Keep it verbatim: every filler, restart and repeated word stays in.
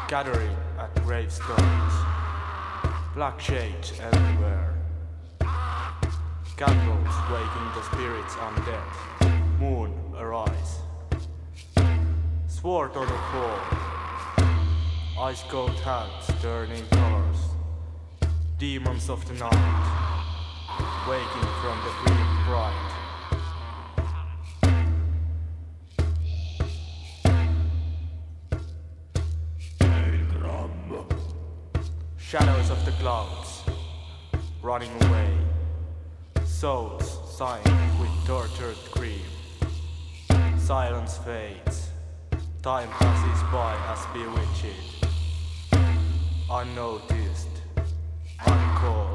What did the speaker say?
gathering at gravestones, black shades everywhere, candles waking the spirits undead, moon arise, sword on the floor, ice cold hands turning colors, demons of the night, waking from the dream bright. Shadows of the clouds, running away, souls sighing with tortured grief. Silence fades, time passes by as bewitched, unnoticed, uncalled.